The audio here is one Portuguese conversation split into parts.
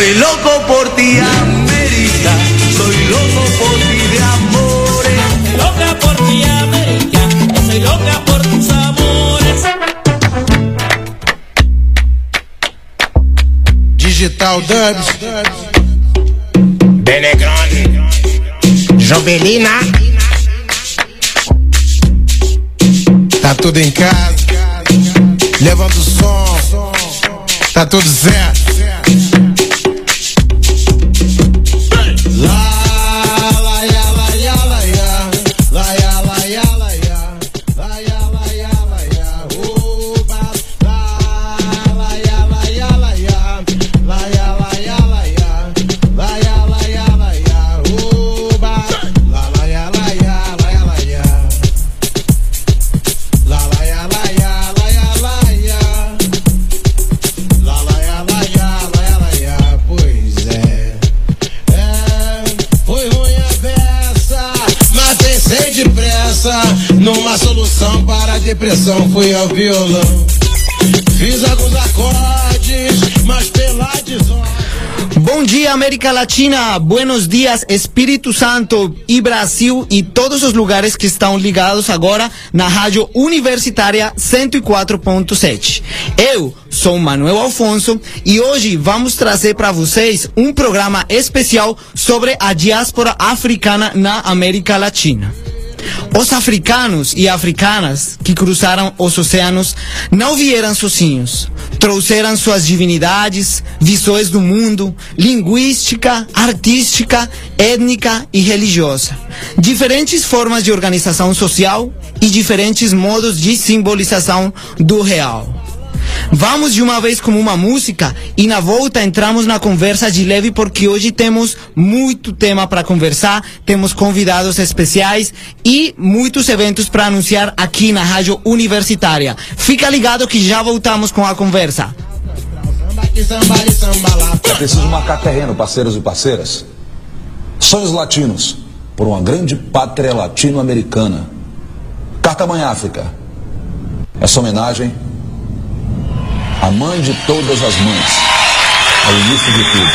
Soy loco por ti, América. Soy loco por ti de amores. Loca por ti, América. Soy loca por tus amores. Digital Dubs, Benegrone, Jobelina. tá tudo em casa, levando o som, tá tudo certo. Numa solução para a depressão fui ao violão. Fiz alguns acordes, mas pela desordem. Bom dia, América Latina. Buenos dias, Espírito Santo e Brasil e todos os lugares que estão ligados agora na Rádio Universitária 104.7. Eu sou Manuel Alfonso e hoje vamos trazer para vocês um programa especial sobre a diáspora africana na América Latina. Os africanos e africanas que cruzaram os oceanos não vieram sozinhos. Trouxeram suas divindades, visões do mundo, linguística, artística, étnica e religiosa. Diferentes formas de organização social e diferentes modos de simbolização do real. Vamos de uma vez com uma música e na volta entramos na conversa de leve porque hoje temos muito tema para conversar, temos convidados especiais e muitos eventos para anunciar aqui na Rádio Universitária. Fica ligado que já voltamos com a conversa. É preciso marcar terreno, parceiros e parceiras. Sonhos latinos por uma grande pátria latino-americana. Carta Mãe África. Essa homenagem a mãe de todas as mães, ao início de tudo.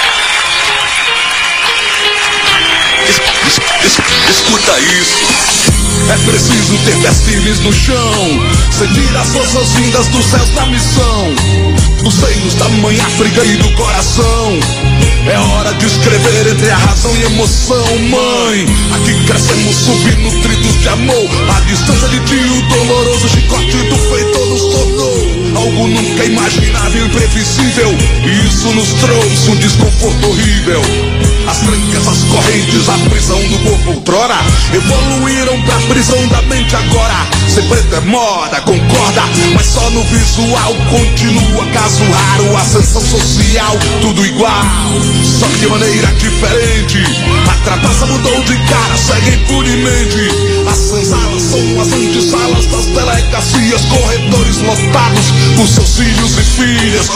Escuta isso. É preciso ter pés firmes no chão, sentir as forças vindas dos céus na missão, dos seios da mãe África e do coração. É hora de escrever entre a razão e a emoção. Mãe, aqui crescemos subnutridos de amor. A distância de ti, o doloroso chicote do feitor nos tornou algo nunca imaginável e imprevisível. E isso nos trouxe um desconforto horrível. As trancas, as correntes, a prisão do corpo outrora evoluíram pra prisão da mente agora. Ser preto é moda, concorda, mas só no visual continua caso raro. Ascensão social, tudo igual, só que de maneira diferente. A trapaça mudou de cara, segue impunemente. As senzalas são as antessalas das delegacias, corredores lotados por seus filhos e filhas.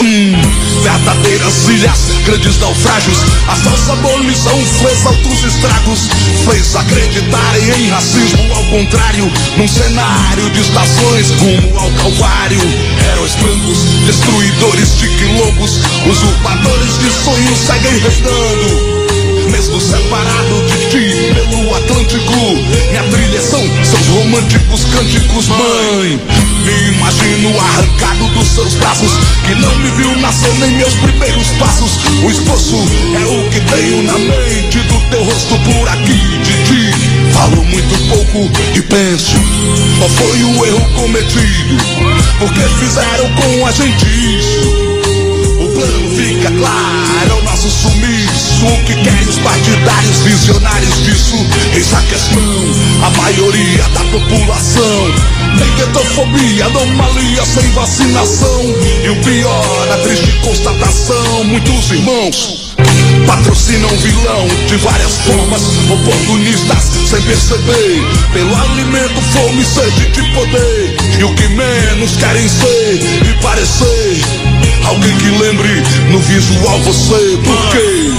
Verdadeiras ilhas, grandes naufrágios. A falsa abolição fez altos estragos, fez acreditarem em racismo ao contrário. Num cenário de estações rumo ao calvário, heróis brancos, destruidores de quilombos, usurpadores de sonhos seguem reinando. Mesmo separado de ti pelo Atlântico, minha trilha são seus românticos cânticos. Mãe, me imagino arrancado dos seus braços, que não me viu nascer nem meus primeiros passos. O esforço é o que tenho na mente do teu rosto por aqui de ti. Falo muito pouco e penso, qual foi o erro cometido? Por que fizeram com a gente isso? O plano fica claro, é o nosso sumiço. O que querem os partidários visionários disso? Eis a questão, a maioria da população tem guetofobia, anomalia sem vacinação. E o pior, a triste constatação, muitos irmãos patrocinam vilão de várias formas, oportunistas sem perceber, pelo alimento, fome e sede de poder. E o que menos querem ser e parecer alguém que lembre no visual você. Por quê?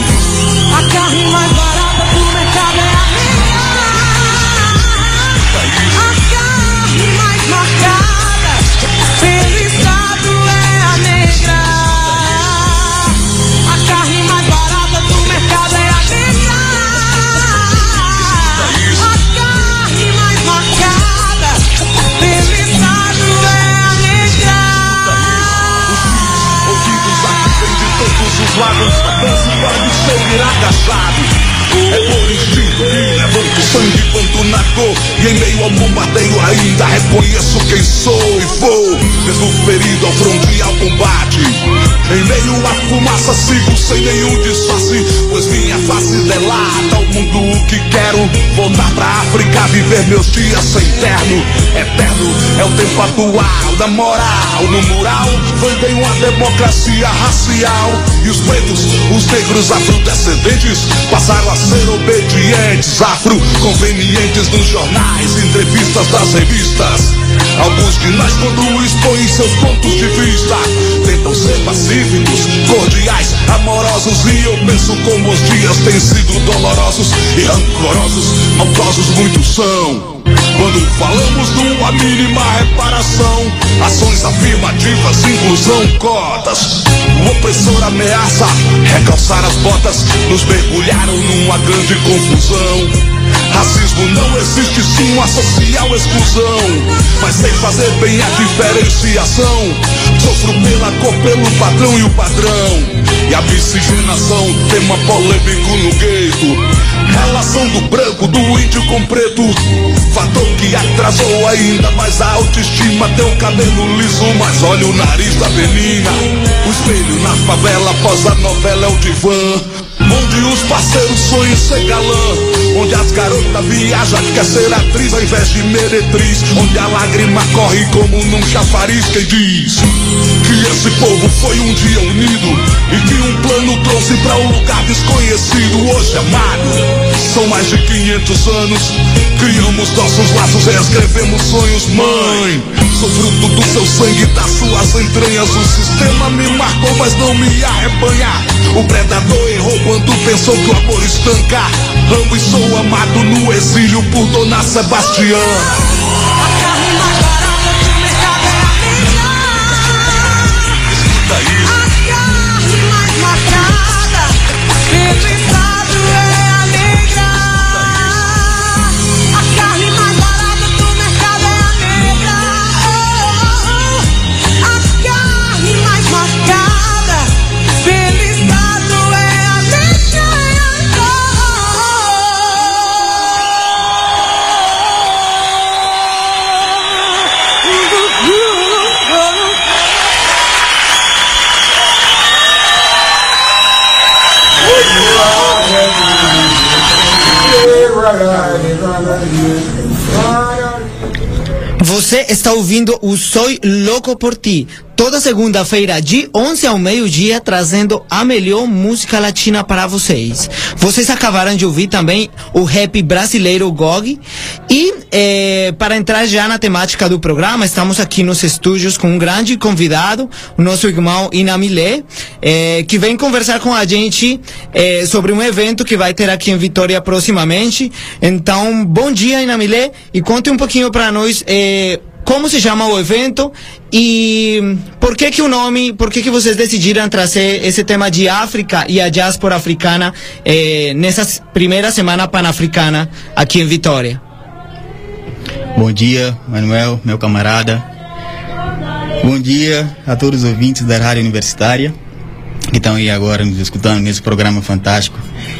A carne mais barata do mercado é a minha. A carne mais marcada pelo estado é a negra. A carne estou agachado. É por instinto que levanto sangue quando na dor. E em meio ao bombardeio ainda reconheço quem sou e vou, mesmo ferido ao fronte ao combate. Em meio à fumaça sigo sem nenhum disfarce, pois minha face delata ao mundo o que quero. Voltar pra África, viver meus dias sem terno. Eterno é o tempo atual da moral. No mural foi bem uma democracia racial. E os pretos, os negros afrodescendentes passaram a ser obedientes, afro-convenientes nos jornais, entrevistas das revistas. Alguns de nós, quando expõem seus pontos de vista, tentam ser pacíficos, cordiais, amorosos. E eu penso como os dias têm sido dolorosos e rancorosos, maldosos muitos são. Quando falamos numa mínima reparação, ações afirmativas, inclusão, cotas. O opressor ameaça recalçar as botas, nos mergulharam numa grande confusão. Racismo não existe, sim, uma social exclusão, mas sem fazer bem a diferenciação. Sofro pela cor, pelo padrão e o padrão. E a miscigenação, tema polêmico no gueto. Relação do branco, do índio com preto, fator que atrasou ainda mais a autoestima. Teu cabelo liso, mas olha o nariz da menina. O espelho na favela, após a novela é o divã, onde os parceiros sonham ser galã, onde as garotas viajam, quer ser atriz ao invés de meretriz, onde a lágrima corre como num chafariz. Quem diz que esse povo foi um dia unido e que um plano trouxe pra um lugar desconhecido? Hoje, amado, são mais de 500 anos, criamos nossos laços, reescrevemos sonhos. Mãe, sou fruto do seu sangue, das suas entranhas. O sistema me marcou, mas não me arrebanha. O predador errou quando pensou que o amor estanca. Amo e sou amado no exílio por Dona Sebastiã. A carne mais barata do mercado é a minha. Escuta isso. A carne mais marcada pelo estado é a negra. A carne mais barata do mercado é a negra. A carne mais marcada pelo estado é a negra. Você está ouvindo o Soy Louco por Ti, toda segunda-feira de 11 ao meio-dia, trazendo a melhor música latina para vocês. Vocês acabaram de ouvir também o rap brasileiro GOG. E para entrar já na temática do programa, estamos aqui nos estúdios com um grande convidado, o nosso irmão Inamilé, que vem conversar com a gente sobre um evento que vai ter aqui em Vitória proximamente. Então, bom dia, Inamilé, e conte um pouquinho para nós como se chama o evento e por que vocês decidiram trazer esse tema de África e a diáspora africana nessa primeira semana pan-africana aqui em Vitória. Bom dia, Manuel, meu camarada. Bom dia a todos os ouvintes da Rádio Universitária que estão aí agora nos escutando nesse programa fantástico.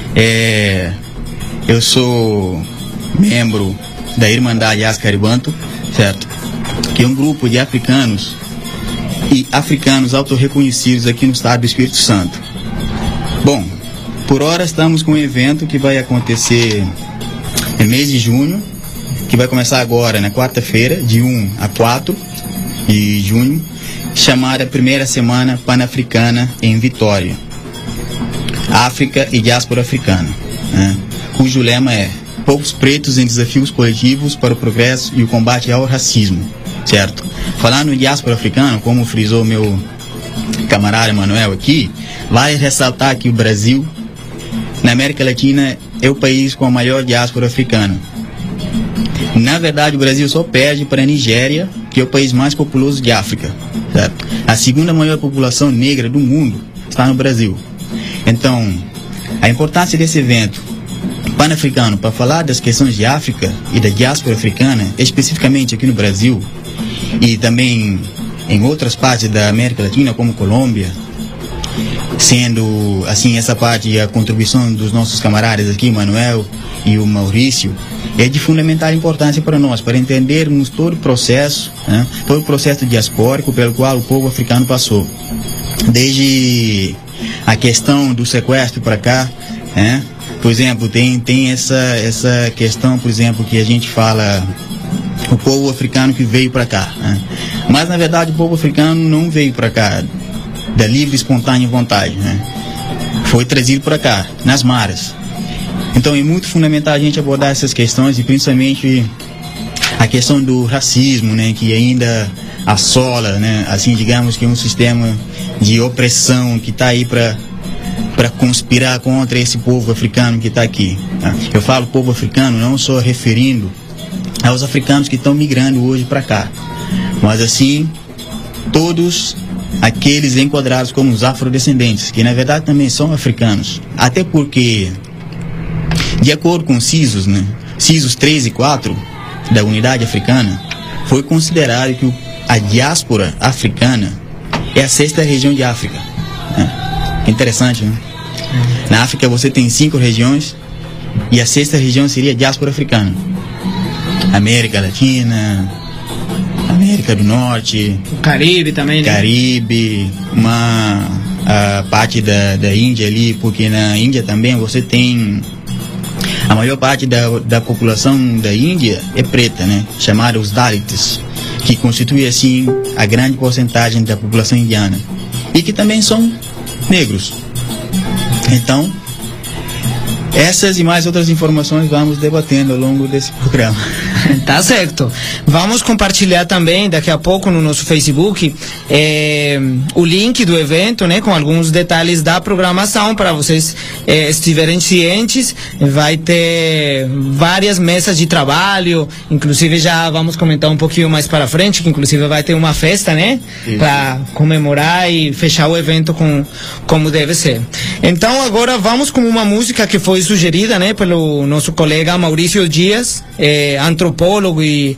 Eu sou membro da Irmandade Ascaribanto, certo? Que é um grupo de africanos e africanos autorreconhecidos aqui no estado do Espírito Santo. Bom, por hora estamos com um evento que vai acontecer no mês de junho, que vai começar agora, na quarta-feira, de 1 a 4 de junho, chamada Primeira Semana Pan-Africana em Vitória. África e Diáspora Africana, né? Cujo lema é Povos Pretos em Desafios Coletivos para o Progresso e o Combate ao Racismo, certo? Falando em diáspora africana, como frisou meu camarada Manuel aqui, vale ressaltar que o Brasil, na América Latina, é o país com a maior diáspora africana. Na verdade, o Brasil só perde para a Nigéria, que é o país mais populoso de África, certo? A segunda maior população negra do mundo está no Brasil. Então, a importância desse evento pan-africano para falar das questões de África e da diáspora africana, especificamente aqui no Brasil e também em outras partes da América Latina, como Colômbia, Sendo assim, essa parte, a contribuição dos nossos camaradas aqui, Manuel e o Maurício, é de fundamental importância para nós, para entendermos todo o processo, né, todo o processo diaspórico pelo qual o povo africano passou. Desde a questão do sequestro para cá, né, por exemplo, tem essa questão, por exemplo, que a gente fala, o povo africano que veio para cá, né? Mas na verdade o povo africano não veio para cá da livre, espontânea vontade, né? Foi trazido para cá, nas maras. Então é muito fundamental a gente abordar essas questões, e principalmente a questão do racismo, né, que ainda assola, né, assim, digamos que um sistema de opressão que está aí para conspirar contra esse povo africano que está aqui, tá? Eu falo povo africano não só referindo aos africanos que estão migrando hoje para cá, mas assim todos aqueles enquadrados como os afrodescendentes, que na verdade também são africanos, até porque, de acordo com CISOS, né, CISOS 3 e 4 da Unidade Africana, foi considerado que a diáspora africana é a 6ª região de África, né? Interessante, né? Na África você tem 5 regiões e a 6ª região seria a diáspora africana. América Latina, América do Norte, o Caribe também, né? Caribe, a parte da Índia ali, porque na Índia também você tem a maior parte da população da Índia é preta, né? Chamada os Dalits, que constitui assim a grande porcentagem da população indiana e que também são negros. Então, essas e mais outras informações vamos debatendo ao longo desse programa. Tá certo. Vamos compartilhar também daqui a pouco no nosso Facebook o link do evento, né, com alguns detalhes da programação para vocês estiverem cientes. Vai ter várias mesas de trabalho, inclusive já vamos comentar um pouquinho mais para frente, que inclusive vai ter uma festa, né, para comemorar e fechar o evento como deve ser. Então agora vamos com uma música que foi sugerida, né, pelo nosso colega Maurício Dias, antropólogo e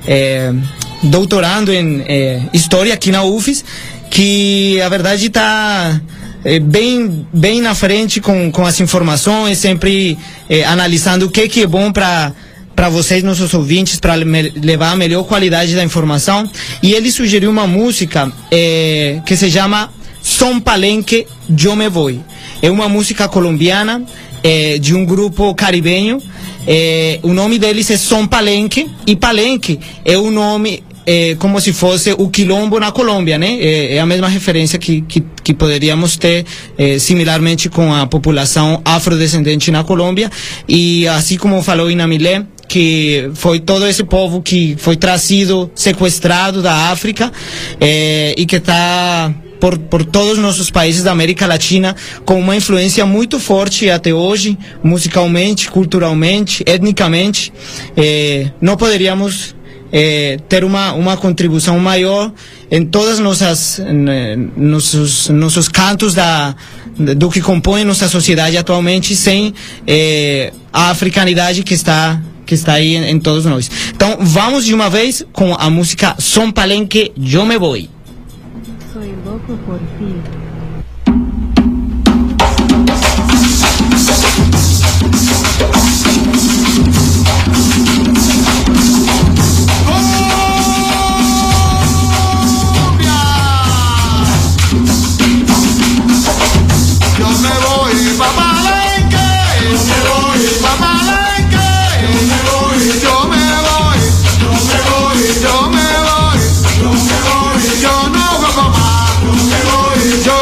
doutorando em História aqui na UFES, que a verdade está bem na frente com as informações, sempre analisando o que é bom para vocês, nossos ouvintes, para levar a melhor qualidade da informação. E ele sugeriu uma música que se chama Som Palenque, Yo Me Voy. É uma música colombiana, de um grupo caribenho. O nome deles é Som Palenque, e Palenque é o nome, como se fosse o quilombo na Colômbia, né? É a mesma referência que poderíamos ter similarmente com a população afrodescendente na Colômbia. E assim como falou Inamilé, que foi todo esse povo que foi trazido, sequestrado da África, e que está por todos os nossos países da América Latina com uma influência muito forte até hoje, musicalmente, culturalmente, etnicamente. Não poderíamos ter uma contribuição maior em todas nossos cantos do que compõe nossa sociedade atualmente, sem a africanidade que está aí em todos nós. Então vamos de uma vez com a música Som Palenque, Yo Me Voy. Soy loco por ti. Yo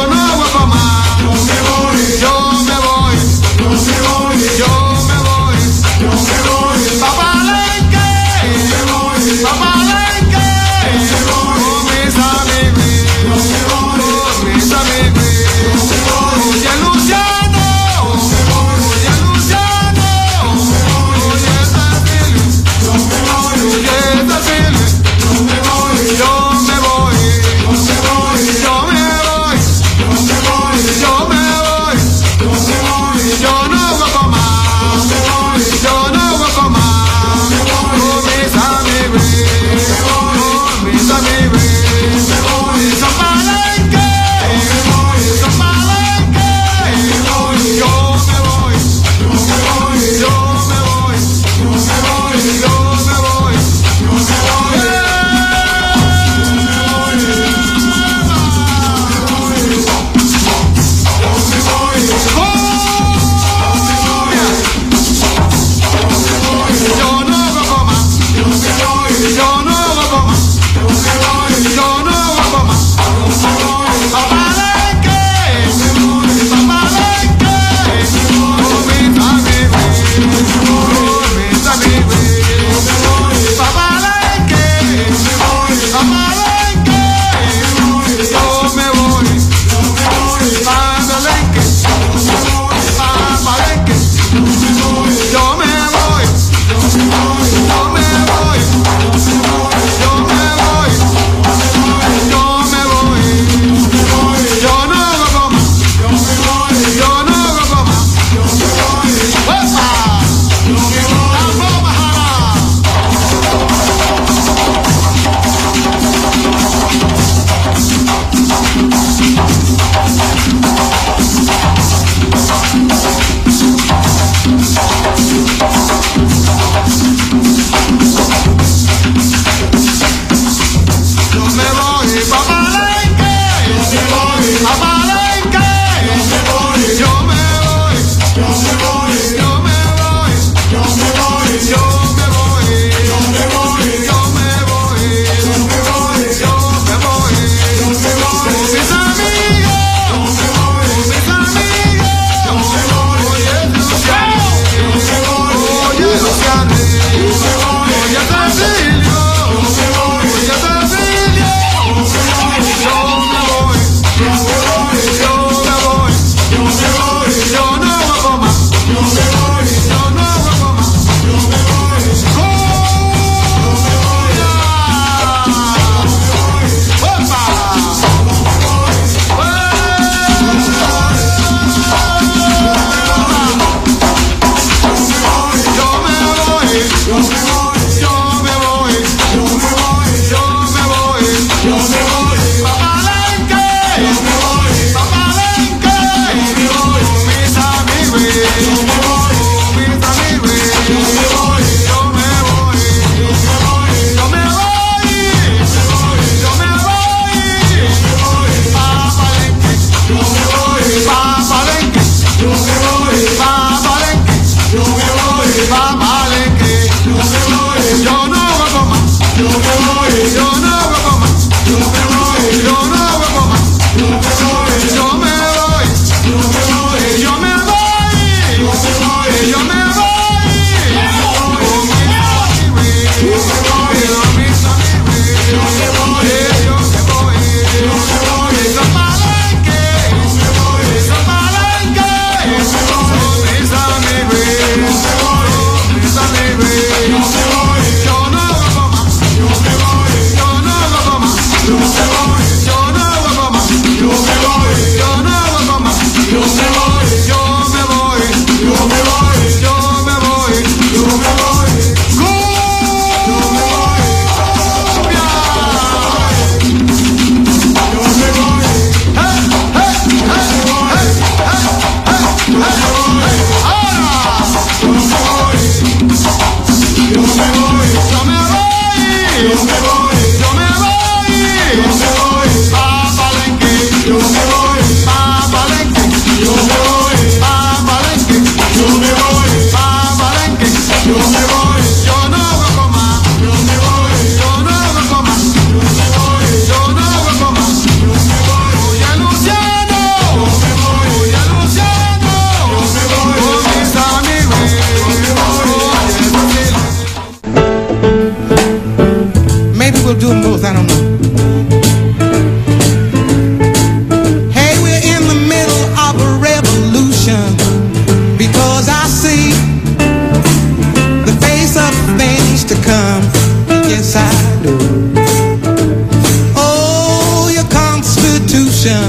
revolution.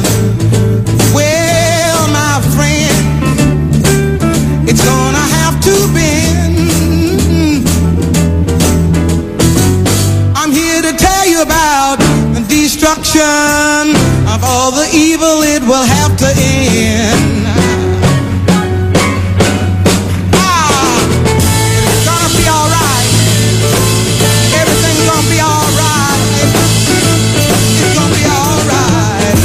Well, my friend, it's gonna have to bend. I'm here to tell you about the destruction of all the evil. It will have to end. It's gonna be alright. Everything's gonna be alright. It's gonna be alright.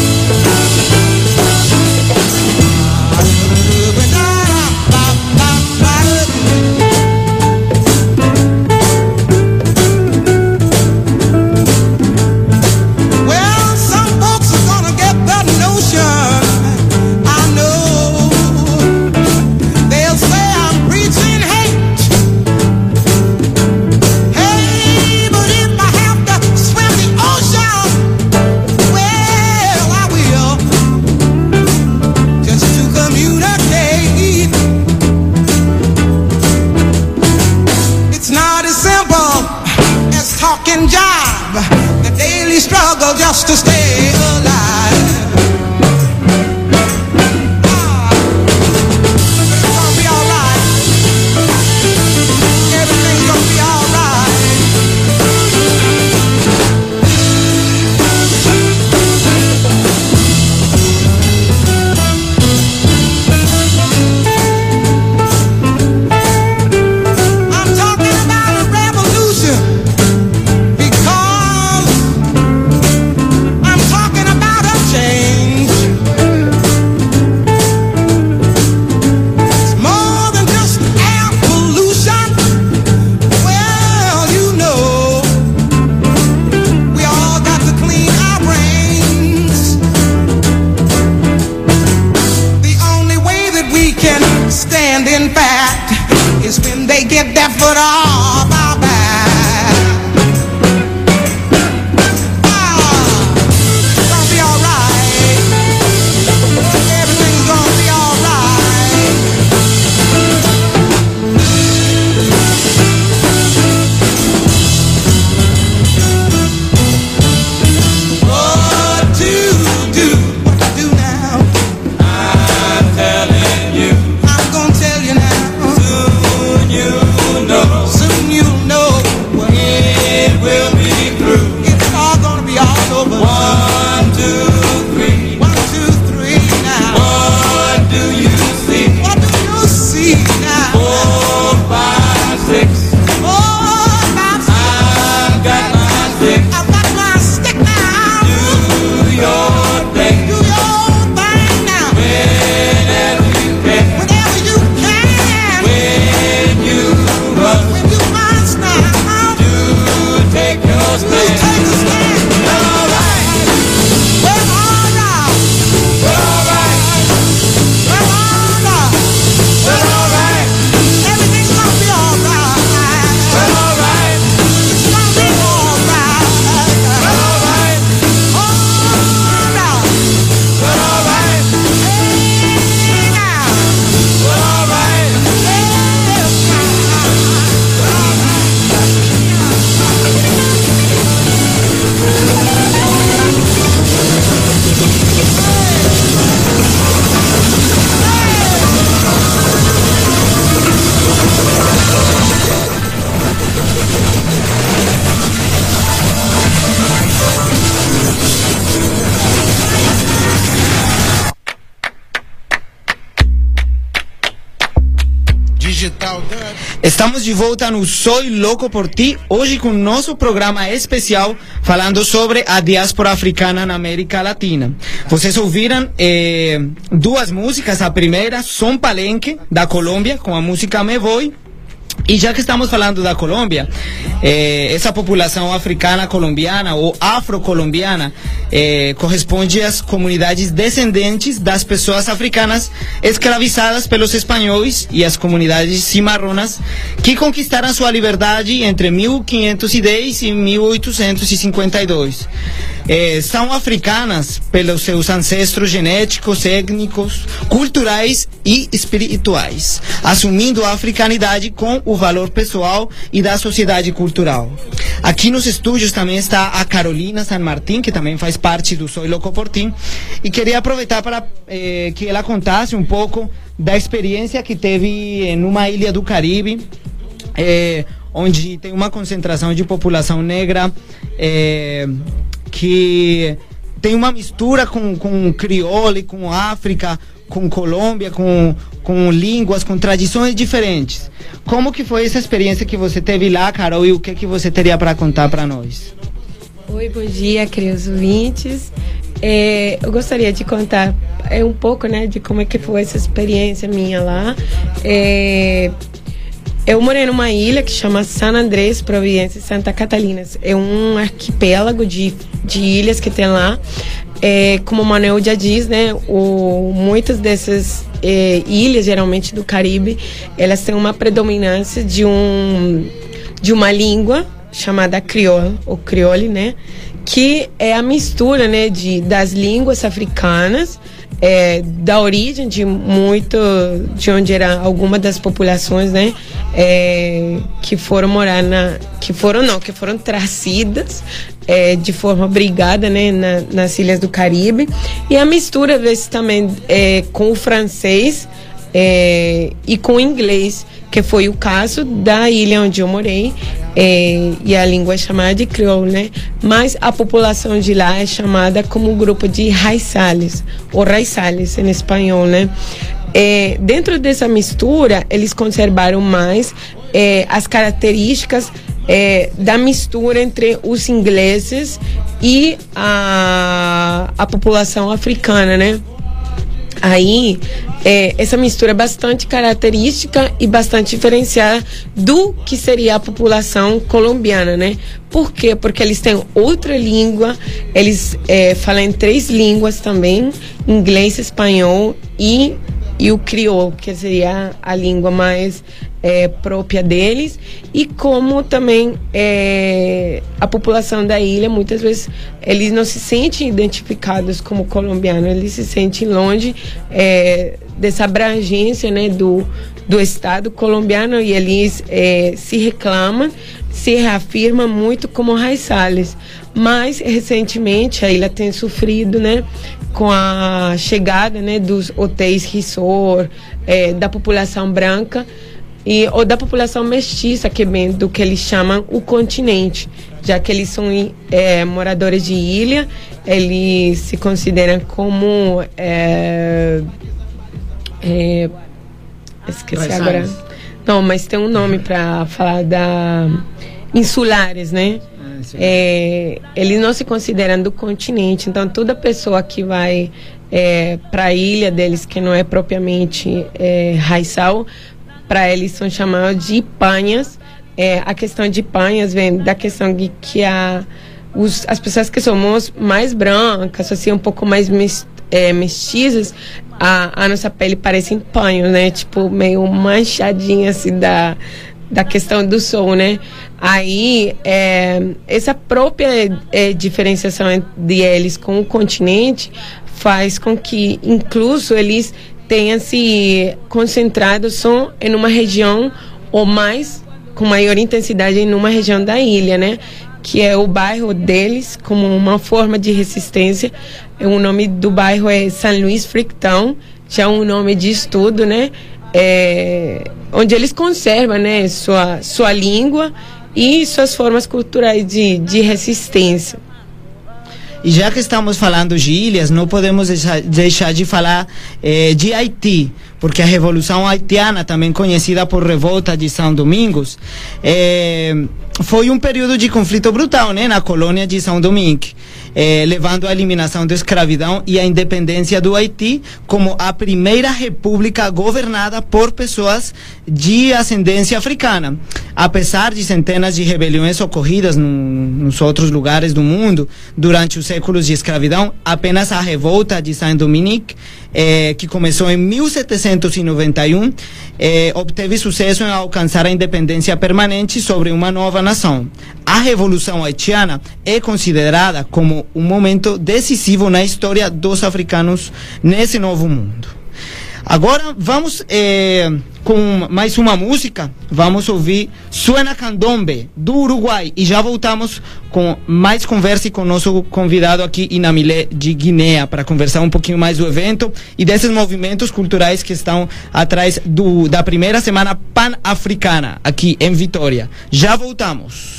Well, some folks are gonna get that notion. I know they'll say I'm preaching hate. Hey, but if I have to swim the ocean, well, I will, just to communicate. It's not as simple as talking jive, the daily struggle just to stay alive. It's gonna be alright. Everything's gonna be alright. I'm talking about a revolution because I'm talking about a change. It's more than just air pollution. Well, you know, we all got to clean our brains. The only way that we can stand, in fact, is when they get that foot off our back. It's gonna be alright. Everything's gonna be alright. What to do? What to do now? I'm telling you. I'm gonna tell you now. Soon you'll know. Soon you'll know. It will be through. It's all gonna be all over. 1, 2, 3. 1, 2, 3 now. What do you see? What do you see now? 4, 5, 6. 4, 5, 6. I've got my stick. I've got my stick now. Do your thing. Do your thing now. Whenever you can. Whenever you can. When you must. When you must now. Do take your stand. Do take a stand. Well, alright. Well, alright. Well, alright. Well, alright. Well, alright. Everything's gonna be alright. Well, alright. It's gonna be alright. Well, alright. Alright. Well, alright. Hey, now. Well, alright. Yes, now. Digital Dub. Estamos de volta no Soy Louco por Ti, hoje com nosso programa especial falando sobre a diáspora africana na América Latina. Vocês ouviram duas músicas, a primeira, Som Palenque, da Colômbia, com a música Me Voy. E já que estamos falando da Colômbia, essa população africana colombiana ou afrocolombiana corresponde às comunidades descendentes das pessoas africanas escravizadas pelos espanhóis e as comunidades cimarronas que conquistaram sua liberdade entre 1510 e 1852. são africanas pelos seus ancestros genéticos, étnicos, culturais e espirituais, assumindo a africanidade com o valor pessoal e da sociedade cultural. Aqui nos estúdios também está a Carolina San Martín, que também faz parte do Soy Louco por Ti, e queria aproveitar para que ela contasse um pouco da experiência que teve em uma ilha do Caribe, onde tem uma concentração de população negra, que tem uma mistura com crioulo, com África, com Colômbia, com línguas, com tradições diferentes. Como que foi essa experiência que você teve lá, Carol, e o que você teria para contar para nós? Oi, bom dia, queridos ouvintes. Eu gostaria de contar um pouco, né, de como é que foi essa experiência minha lá. Eu morei numa ilha que chama San Andrés, Providência e Santa Catalina. É um arquipélago de ilhas que tem lá. Como o Manuel já diz, né, muitas dessas ilhas, geralmente do Caribe, elas têm uma predominância de uma língua chamada crioulo, ou crioulo, né, que é a mistura, né, das línguas africanas, da origem de onde era alguma das populações, né, que foram morar que foram trazidas de forma obrigada, né, nas ilhas do Caribe, e a mistura às vezes também com o francês e com o inglês, que foi o caso da ilha onde eu morei, e a língua é chamada de crioulo, né? Mas a população de lá é chamada como um grupo de raizales, ou raizales em espanhol, né? Dentro dessa mistura, eles conservaram mais as características da mistura entre os ingleses e a população africana, né? Aí, essa mistura é bastante característica e bastante diferenciada do que seria a população colombiana, né? Por quê? Porque eles têm outra língua, eles falam em 3 línguas também, inglês, espanhol e o crioulo, que seria a língua mais própria deles, e como também a população da ilha, muitas vezes, eles não se sentem identificados como colombianos, eles se sentem longe dessa abrangência, né, do Estado colombiano, e eles se reclamam, se reafirmam muito como raizales. Mas, recentemente, a ilha tem sofrido, né, com a chegada, né, dos hotéis resort, da população branca, ou da população mestiça, que vem do que eles chamam o continente, já que eles são moradores de ilha, eles se consideram como esqueci agora. Não, mas tem um nome para falar insulares, né? Eles não se consideram do continente, então toda pessoa que vai para a ilha deles, que não é propriamente raizal, para eles são chamados de panhas. A questão de panhas vem da questão de que as pessoas que somos mais brancas, assim, um pouco mais mestizas, a nossa pele parece panhos, né? Tipo, meio manchadinha, assim, da questão do sol, né? Aí, essa própria diferenciação de eles com o continente faz com que, incluso, eles tenham se concentrado só em uma região, ou mais, com maior intensidade, em uma região da ilha, né? Que é o bairro deles, como uma forma de resistência. O nome do bairro é San Luis Freetown, já é um nome de estudo, né? Onde eles conservam, né, sua língua e suas formas culturais de resistência. E já que estamos falando de ilhas, não podemos deixar de falar de Haiti, porque a Revolução Haitiana, também conhecida por Revolta de São Domingos, foi um período de conflito brutal, né, na colônia de São Domingos, levando à eliminação da escravidão e à independência do Haiti como a primeira república governada por pessoas de ascendência africana. Apesar de centenas de rebeliões ocorridas nos outros lugares do mundo durante os séculos de escravidão, apenas a Revolta de Saint-Dominique que começou em 1791, obteve sucesso em alcançar a independência permanente sobre uma nova nação. A Revolução Haitiana é considerada como um momento decisivo na história dos africanos nesse novo mundo. Agora vamos com mais uma música. Vamos ouvir Suena Candombe, do Uruguai, e já voltamos com mais conversa e com o nosso convidado aqui, Inamilé, de Guiné, para conversar um pouquinho mais do evento e desses movimentos culturais que estão atrás da primeira semana pan-africana aqui em Vitória. Já voltamos.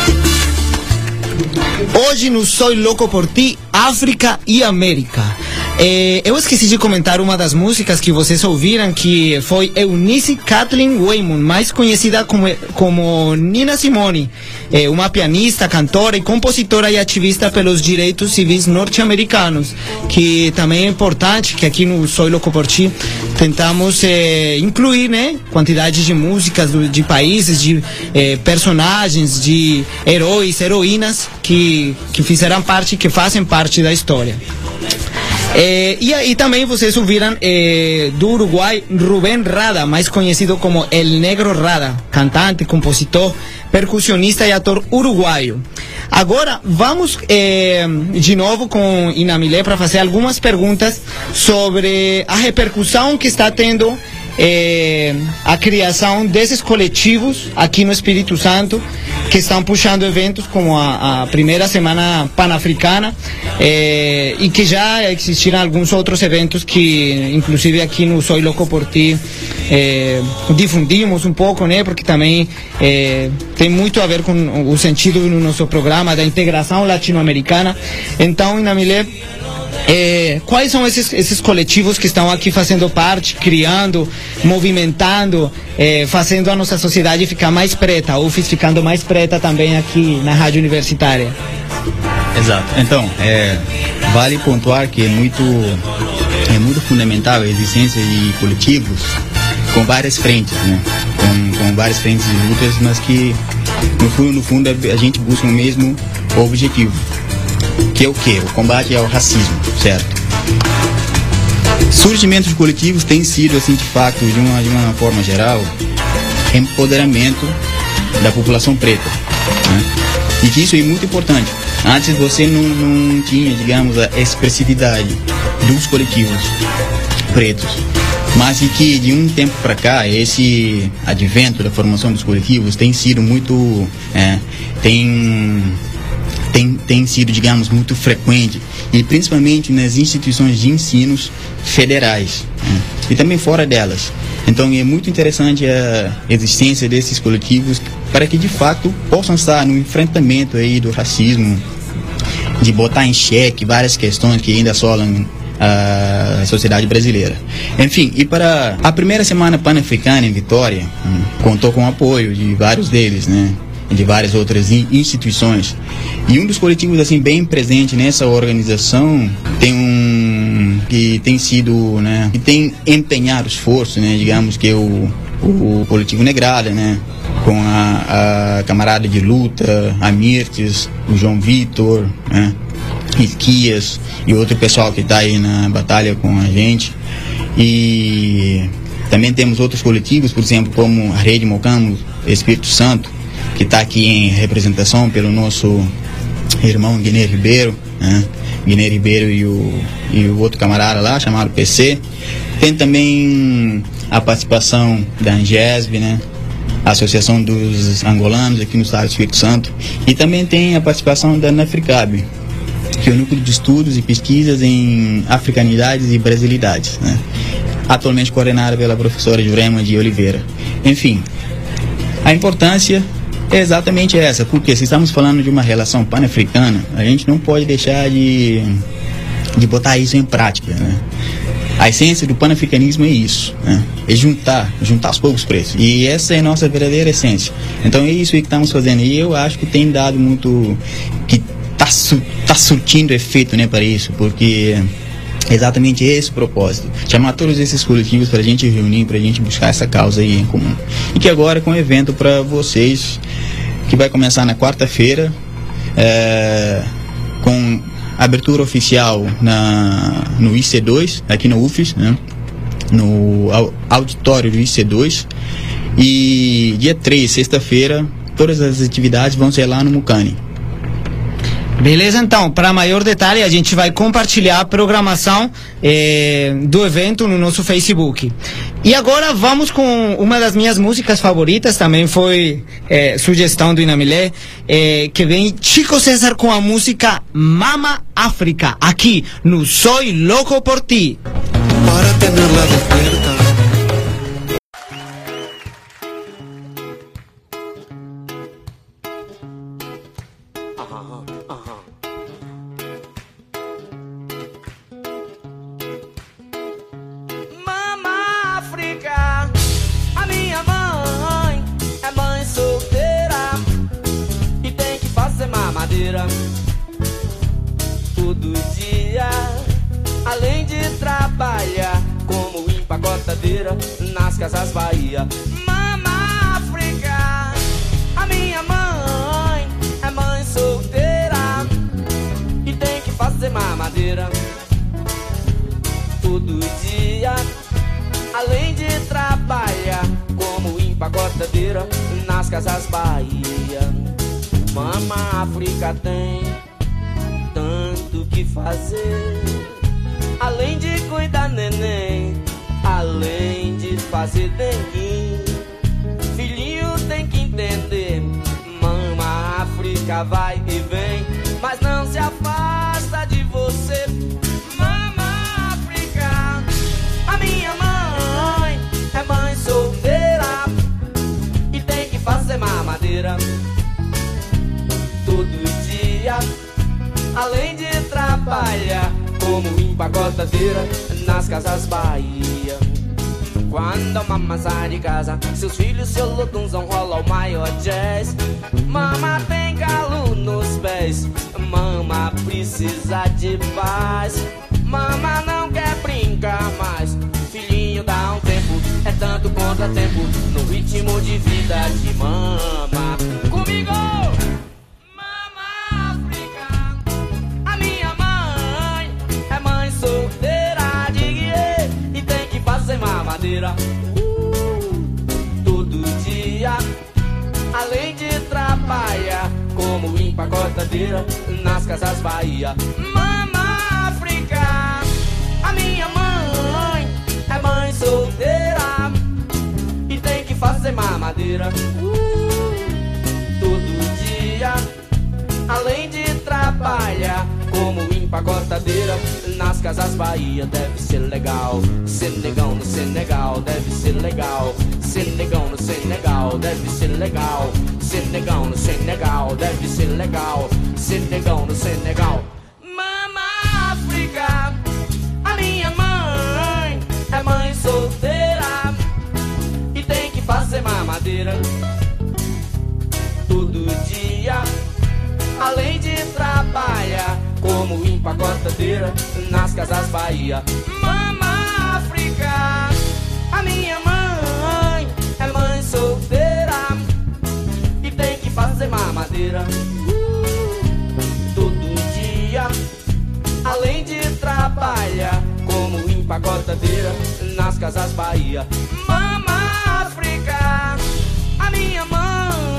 Hoje no Soy Loco por Ti, África e América. Eu esqueci de comentar uma das músicas que vocês ouviram, que foi Eunice Kathleen Waymon, mais conhecida como Nina Simone, uma pianista, cantora e compositora e ativista pelos direitos civis norte-americanos, que também é importante que aqui no Soy Louco por Ti tentamos incluir, né, quantidade de músicas de países, de personagens, de heróis, heroínas que fizeram parte, que fazem parte da história. E aí também vocês ouviram do Uruguai Rubén Rada, mais conhecido como El Negro Rada, cantante, compositor, percussionista e ator uruguaio. Agora vamos de novo com Inamilé para fazer algumas perguntas sobre a repercussão que está tendo a criação desses coletivos aqui no Espírito Santo, que estão puxando eventos como a primeira semana pan-africana, e que já existiram alguns outros eventos que inclusive aqui no Soy Louco por Ti difundimos um pouco, né, porque também tem muito a ver com o sentido no nosso programa da integração latino-americana. Então, Inamilé, quais são esses coletivos que estão aqui fazendo parte, criando, movimentando, fazendo a nossa sociedade ficar mais preta, a UFES ficando mais preta também aqui na Rádio Universitária? Exato. Então, vale pontuar que é muito fundamental a existência de coletivos com várias frentes, né? Com várias frentes de lutas, mas que no fundo a gente busca o mesmo objetivo, que é o quê? O combate ao racismo, certo? Surgimento de coletivos tem sido, assim, de fato, de uma forma geral, empoderamento da população preta, né? E que isso é muito importante. Antes você não tinha, digamos, a expressividade dos coletivos pretos, mas que de um tempo para cá esse advento da formação dos coletivos tem sido muito tem sido, digamos, muito frequente, e principalmente nas instituições de ensinos federais, né? E também fora delas. Então é muito interessante a existência desses coletivos para que de fato possam estar no enfrentamento aí do racismo, de botar em xeque várias questões que ainda assolam a sociedade brasileira. Enfim, e para a primeira semana pan-africana em Vitória, contou com o apoio de vários deles, né, de várias outras instituições. E um dos coletivos assim bem presente nessa organização que tem sido, né, que tem empenhado esforço, né, digamos que é o coletivo Negrada, né, com a camarada de luta, a Mirtes, o João Vitor, né, Isquias e outro pessoal que está aí na batalha com a gente. E também temos outros coletivos, por exemplo, como a Rede Mocamo Espírito Santo, que está aqui em representação pelo nosso irmão Guiné Ribeiro, né? Guiné Ribeiro e o outro camarada lá, chamado PC. Tem também a participação da Angesb, né? A Associação dos Angolanos aqui no estado do Espírito Santo. E também tem a participação da NAFRICAB, que é o Núcleo de Estudos e Pesquisas em Africanidades e Brasilidades, né? Atualmente coordenada pela professora Jurema de Oliveira. Enfim, a importância é exatamente essa, porque se estamos falando de uma relação pan-africana, a gente não pode deixar de botar isso em prática, né? A essência do pan-africanismo é isso, né? É juntar os povos pretos. E essa é a nossa verdadeira essência. Então é isso que estamos fazendo. E eu acho que tem dado muito, que está surtindo efeito, né, para isso, porque é exatamente esse o propósito. Chamar todos esses coletivos para a gente reunir, para a gente buscar essa causa aí em comum. E que agora com um evento para vocês, que vai começar na quarta-feira, com abertura oficial no IC2, aqui no UFES, né? No auditório do IC2. E dia 3, sexta-feira, todas as atividades vão ser lá no Mucane. Beleza, então, para maior detalhe, a gente vai compartilhar a programação do evento no nosso Facebook. E agora vamos com uma das minhas músicas favoritas, também foi sugestão do Inamilé, que vem Chico César com a música Mama África, aqui no Soy Louco por Ti. Para tenerla despierta. mamadeira. Todo dia, além de trabalhar como empacotadeira nas Casas Bahia. Mama África, a minha mãe é mãe solteira e tem que fazer mamadeira. Todo dia, além de trabalhar como empacotadeira nas Casas Bahia. Mama África tem tanto que fazer, além de cuidar neném, além de fazer dengue. Filhinho tem que entender, Mama África vai e vem, mas não se afasta de você. Mama África, a minha mãe é mãe solteira e tem que fazer mamadeira. Todo dia, além de trabalhar como empacotadeira nas Casas Bahia. Quando a mama sai de casa, seus filhos, seu lotunzão rola o maior jazz. Mama tem galo nos pés, mama precisa de paz. Mama não quer brincar mais, filhinho dá um tempo, é tanto contratempo no ritmo de vida de mama. Comigo! Mamadeira. Todo dia, além de trabalhar como empacotadeira nas Casas Bahia. Mama África, a minha mãe é mãe solteira e tem que fazer mamadeira. Todo dia, além de trabalhar como empacotadeira nas Casas Bahia. Deve ser legal, Senegão no Senegal, deve ser legal. Senegão no Senegal, deve ser legal. Senegão no Senegal, deve ser legal. Senegão no Senegal. Mama África, a minha mãe é mãe solteira e tem que fazer mamadeira. Todo dia, além de trabalhar como empacotadeira nas Casas Bahia. Mama África, a minha mãe é mãe solteira e tem que fazer mamadeira. Todo dia, além de trabalhar como empacotadeira nas Casas Bahia. Mama África, a minha mãe.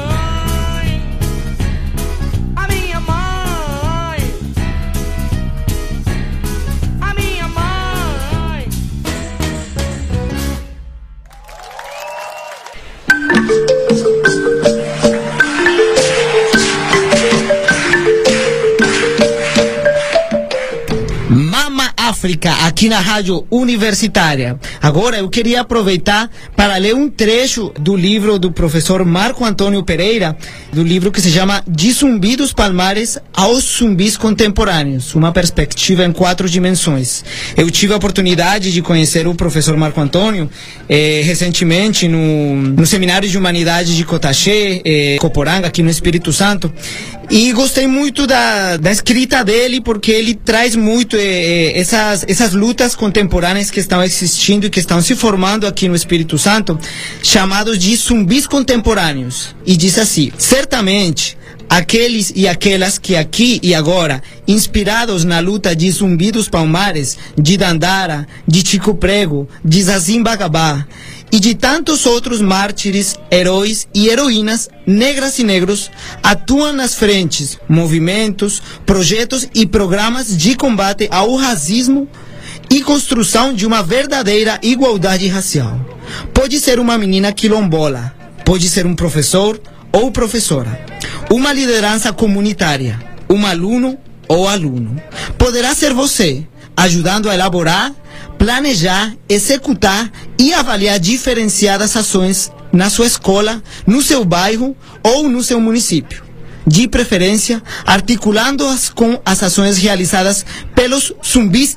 África, aqui na Rádio Universitária. Agora eu queria aproveitar para ler um trecho do livro do professor Marco Antônio Pereira, do livro que se chama De Zumbi dos Palmares aos Zumbis Contemporâneos, uma perspectiva em 4 dimensões. Eu tive a oportunidade de conhecer o professor Marco Antônio recentemente no Seminário de Humanidade de Cotaxé, Coporanga, aqui no Espírito Santo, e gostei muito da escrita dele, porque ele traz muito essas lutas contemporâneas que estão existindo e que estão se formando aqui no Espírito Santo, chamados de zumbis contemporâneos. E diz assim: certamente aqueles e aquelas que aqui e agora, inspirados na luta de Zumbi dos Palmares, de Dandara, de Chico Prego, de Zazim Bagabá e de tantos outros mártires, heróis e heroínas, negras e negros, atuam nas frentes, movimentos, projetos e programas de combate ao racismo e construção de uma verdadeira igualdade racial. Pode ser uma menina quilombola, pode ser um professor ou professora, uma liderança comunitária, um aluno ou aluno. Poderá ser você, ajudando a elaborar, planejar, executar e avaliar diferenciadas ações na sua escola, no seu bairro ou no seu município. De preferência, articulando-as com as ações realizadas pelos zumbis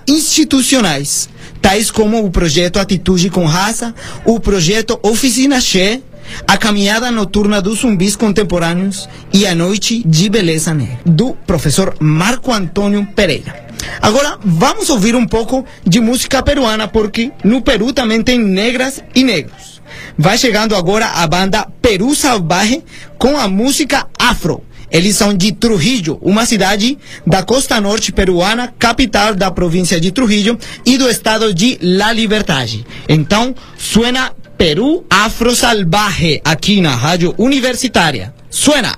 institucionais, tais como o projeto Atitude com Raça, o projeto Oficina Che A Caminhada Noturna dos Zumbis Contemporâneos e A Noite de Beleza Negra, do professor Marco Antônio Pereira. Agora vamos ouvir um pouco de música peruana, porque no Peru também tem negras e negros. Vai chegando agora a banda Peru Salvaje com a música afro. Eles são de Trujillo, uma cidade da costa norte peruana, capital da província de Trujillo e do estado de La Liberdade. Então, suena Peru Afro Salvaje aqui na Rádio Universitária. Suena!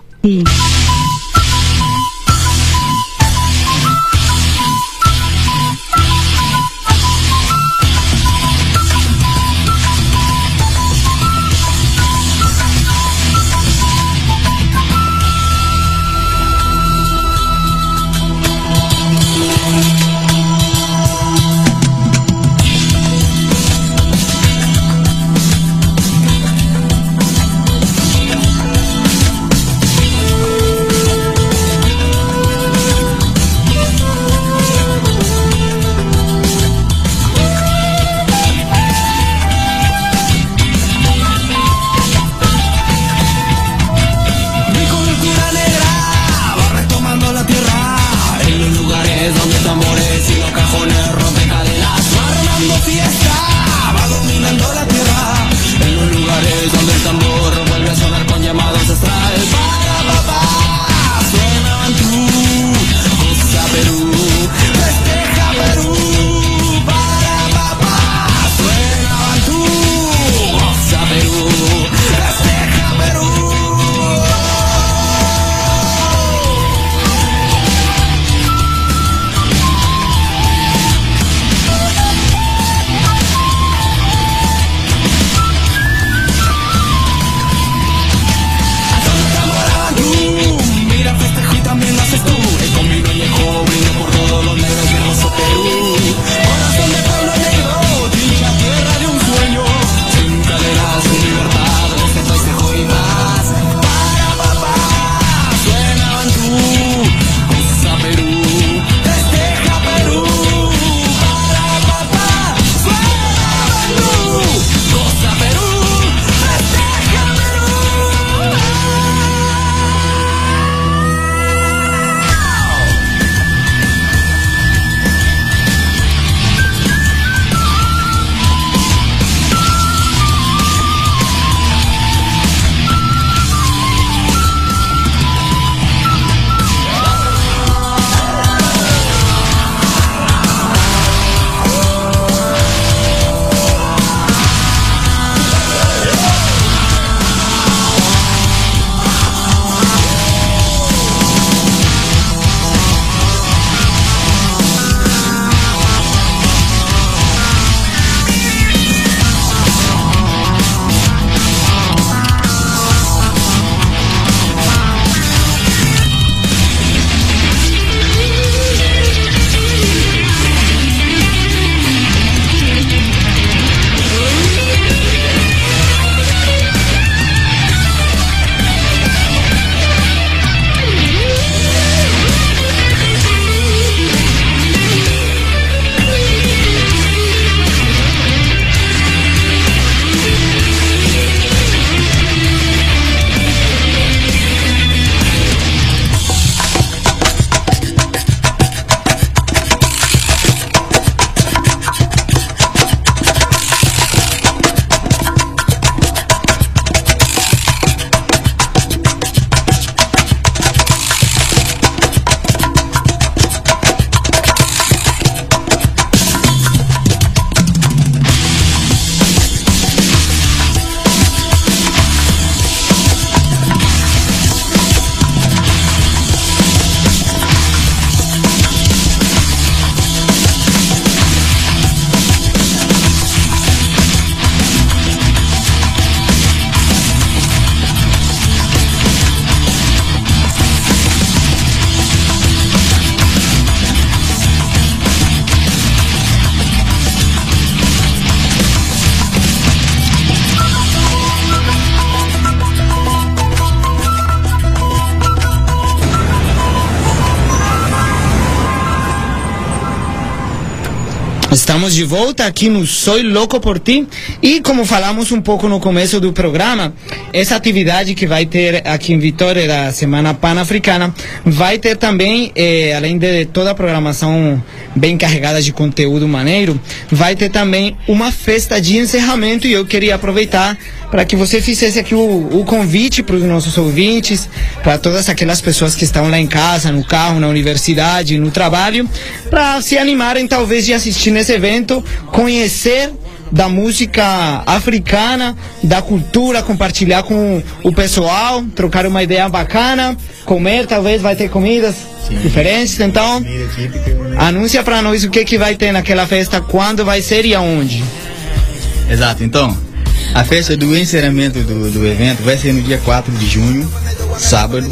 Estamos de volta aqui no Soy Louco por Ti e como falamos um pouco no começo do programa, essa atividade que vai ter aqui em Vitória da Semana Pan-Africana vai ter também, além de toda a programação bem carregada de conteúdo maneiro, vai ter também uma festa de encerramento e eu queria aproveitar para que você fizesse aqui o convite para os nossos ouvintes, para todas aquelas pessoas que estão lá em casa, no carro, na universidade, no trabalho, para se animarem talvez de assistir nesse evento, conhecer da música africana, da cultura, compartilhar com o pessoal, trocar uma ideia bacana, comer, talvez vai ter comidas diferentes, então anuncia para nós o que vai ter naquela festa, quando vai ser e aonde. Exato, então a festa do encerramento do evento vai ser no dia 4 de junho, sábado,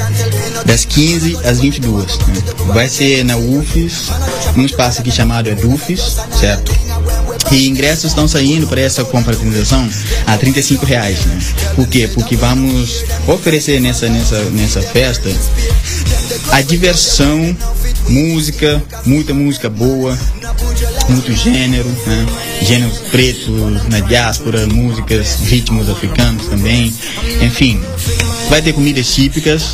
das 15 às 22. Né? Vai ser na UFES, num espaço aqui chamado EDUFES, certo? E ingressos estão saindo para essa confraternização a R$35. Né? Por quê? Porque vamos oferecer nessa festa a diversão, música, muita música boa, muito gênero, né? Gêneros pretos na diáspora, músicas, ritmos africanos também, enfim, vai ter comidas típicas.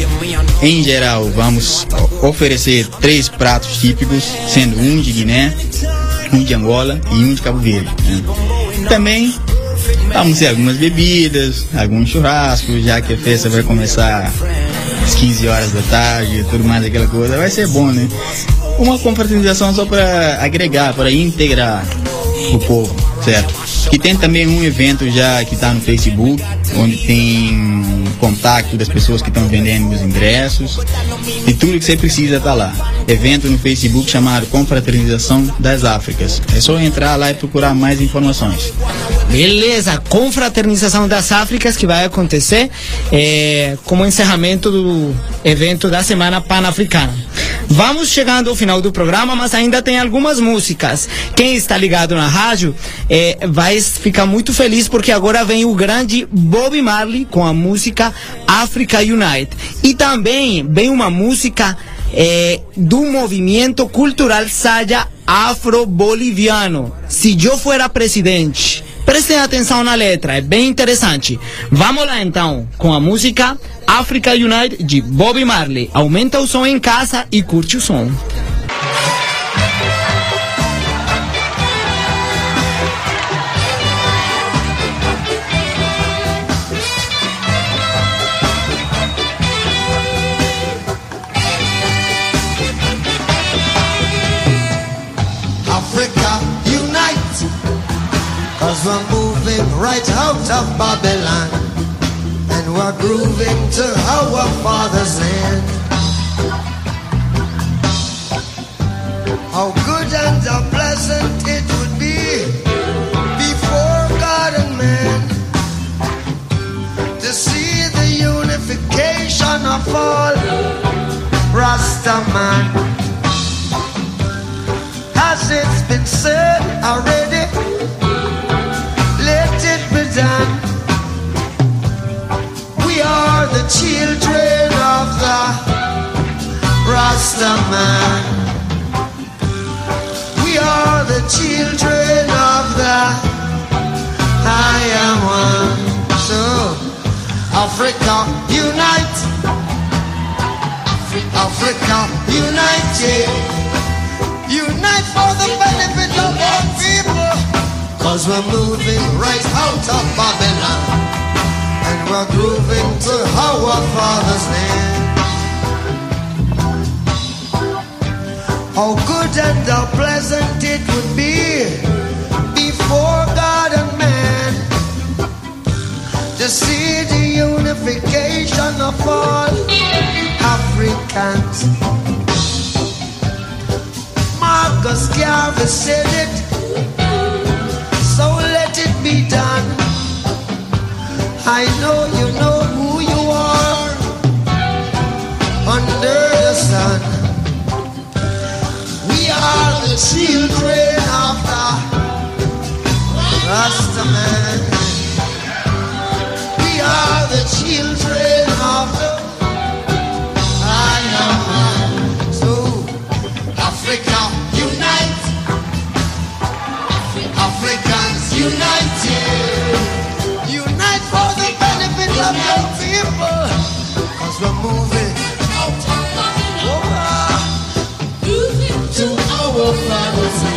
Em geral, vamos oferecer 3 pratos típicos, sendo um de Guiné, um de Angola e um de Cabo Verde, né? Também vamos ter algumas bebidas, alguns churrascos, já que a festa vai começar às 15 horas da tarde, tudo mais aquela coisa, vai ser bom, né? Uma confraternização só para agregar, para integrar o povo, certo? E tem também um evento já que está no Facebook, onde tem contato das pessoas que estão vendendo os ingressos e tudo que você precisa tá lá. Evento no Facebook chamado Confraternização das Áfricas. É só entrar lá e procurar mais informações. Beleza, Confraternização das Áfricas que vai acontecer como encerramento do evento da Semana Pan-Africana. Vamos chegando ao final do programa, mas ainda tem algumas músicas. Quem está ligado na rádio vai ficar muito feliz porque agora vem o grande Bob Marley com a música Africa Unite. E também vem uma música do movimento cultural Saya afro-boliviano. Se eu fuera presidente. Prestem atenção na letra, é bem interessante. Vamos lá então com a música Africa Unite de Bob Marley. Aumenta o som em casa e curte o som. Africa unite, 'cause we're moving right out of Babylon, and we're grooving to our father's land. How good and how pleasant it would be before God and man to see the unification of all Rastaman. As it's been said already, let it be done. We are the children of the Rastaman. We are the children of the I am one. So Africa unite, Africa united. Unite for the benefit of our people, 'cause we're moving right out of Babylon, and we're grooving to our father's land. How good and how pleasant it would be before God and man to see the unification of all Africans. Marcus Garvey said it, so let it be done. I know you know who you are under the sun. We are the children of the Rastaman. We are the children of the I am one. So Africa unite, people, 'cause we're moving to our fantasy.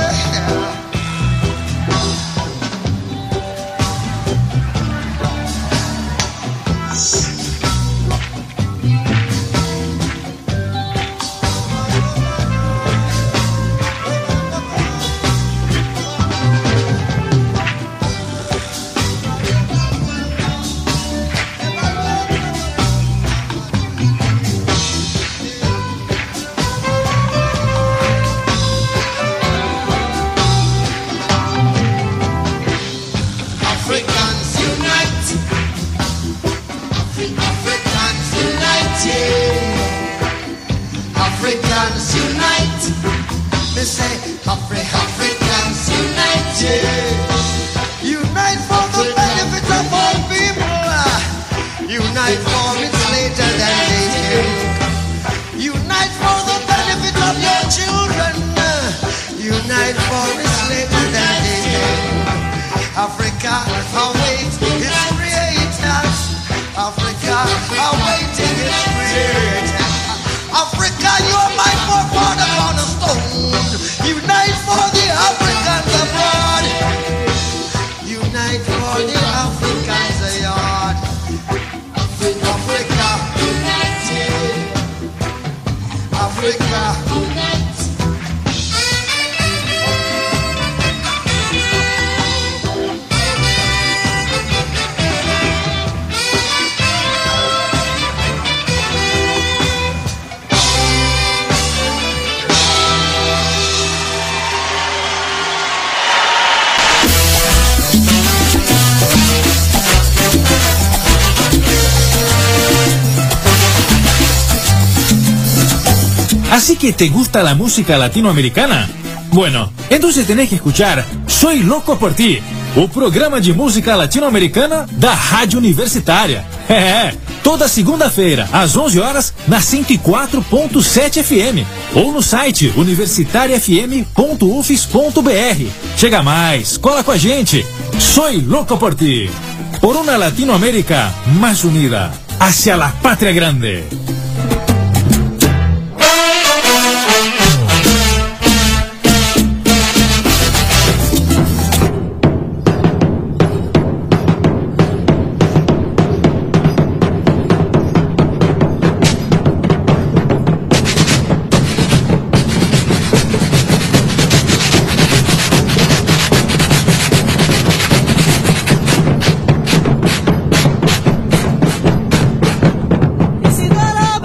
Africans unite. They say Africans unite. Yeah. Unite for the benefit of all people. Unite for it's later than they think. Unite for the benefit of your children. Unite for it's later than they think. Africa awaiting its creators. Africa awaiting its creators. Africa, you are my forefather cornerstone. Unite for the Africans abroad. Unite for the Africans abroad. Africa, united. Africa, unite. ¿Así que te gusta la música latinoamericana? Bueno, entonces tenés que escuchar Soy Louco por Ti, o programa de música latino-americana da Rádio Universitária. Toda segunda-feira, às 11 horas, na 104.7 FM, ou no site universitariafm.ufes.br. Chega mais, cola com a gente. Soy Louco por Ti, por una Latinoamérica más unida, hacia la patria grande. Si no lo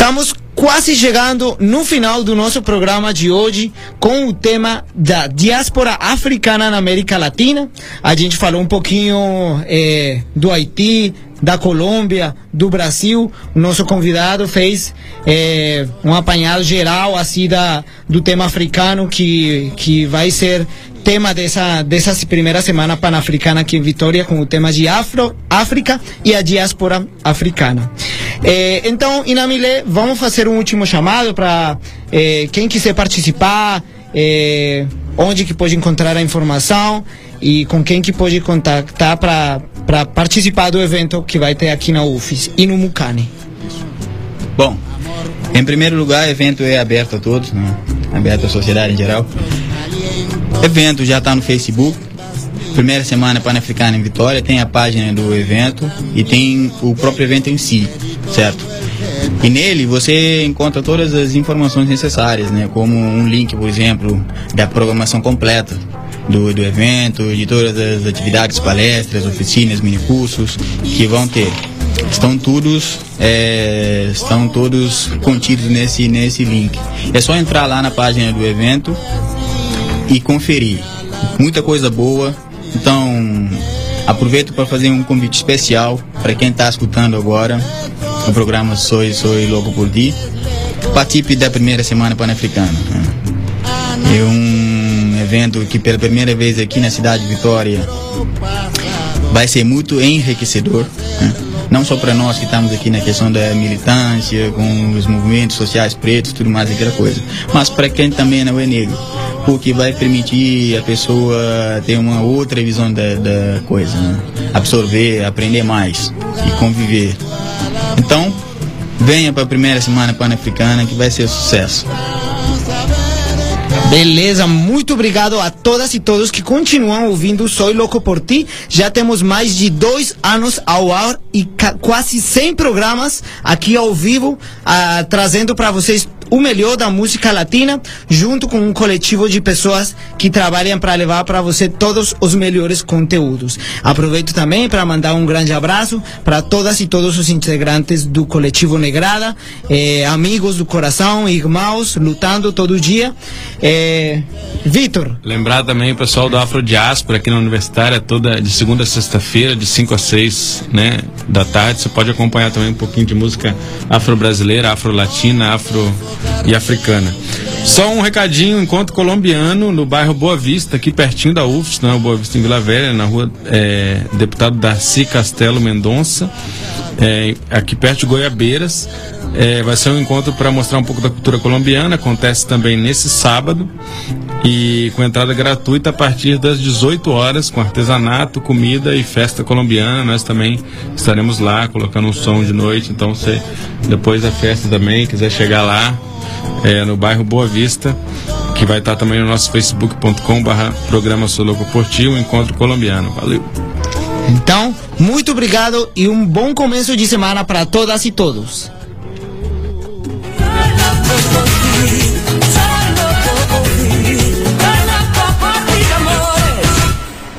Estamos quase chegando no final do nosso programa de hoje com o tema da diáspora africana na América Latina. A gente falou um pouquinho do Haiti, da Colômbia, do Brasil. O nosso convidado fez um apanhado geral assim do tema africano que vai ser tema dessa primeira semana pan-africana aqui em Vitória, com o tema de África e a diáspora africana. Então, Inamile, vamos fazer um último chamado para quem quiser participar, onde que pode encontrar a informação e com quem que pode contactar para participar do evento que vai ter aqui na UFES e no Mucane. Bom, em primeiro lugar, o evento é aberto a todos, né? Aberto à sociedade em geral. O evento já está no Facebook. Primeira semana pan-africana em Vitória, tem a página do evento e tem o próprio evento em si, certo? E nele você encontra todas as informações necessárias, né? Como um link, por exemplo, da programação completa do evento, de todas as atividades, palestras, oficinas, minicursos que vão ter. Estão todos contidos nesse link. É só entrar lá na página do evento e conferir. Muita coisa boa. Então, aproveito para fazer um convite especial para quem está escutando agora o programa Soy Louco por Ti. Participe da primeira semana pan-africana. É um evento que pela primeira vez aqui na cidade de Vitória vai ser muito enriquecedor, né? Não só para nós que estamos aqui na questão da militância, com os movimentos sociais pretos, tudo mais aquela coisa, mas para quem também não é negro, porque vai permitir a pessoa ter uma outra visão da coisa, né? Absorver, aprender mais e conviver. Então, venha para a primeira semana pan-africana que vai ser sucesso. Beleza, muito obrigado a todas e todos que continuam ouvindo Soy Louco por Ti. Já temos mais de 2 anos ao ar e quase 100 programas aqui ao vivo, trazendo para vocês o melhor da música latina, junto com um coletivo de pessoas que trabalham para levar para você todos os melhores conteúdos. Aproveito também para mandar um grande abraço para todas e todos os integrantes do coletivo Negrada, amigos do coração, irmãos, lutando todo dia. Vitor. Lembrar também o pessoal do Afrodiáspora aqui na Universitária, toda de segunda a sexta-feira, de 5 a 6, né, da tarde. Você pode acompanhar também um pouquinho de música afro-brasileira, afro-latina, afro e africana. Só um recadinho: encontro colombiano no bairro Boa Vista, aqui pertinho da UFES, né, Boa Vista em Vila Velha, na rua Deputado Darcy Castelo Mendonça, aqui perto de Goiabeiras. Vai ser um encontro para mostrar um pouco da cultura colombiana. Acontece também nesse sábado e com entrada gratuita a partir das 18 horas, com artesanato, comida e festa colombiana. Nós também estaremos lá colocando um som de noite. Então, se depois da festa também quiser chegar lá, no bairro Boa Vista, que vai estar também no nosso facebook.com/programa Soy Louco por Ti, um encontro colombiano. Valeu! Então, muito obrigado e um bom começo de semana para todas e todos.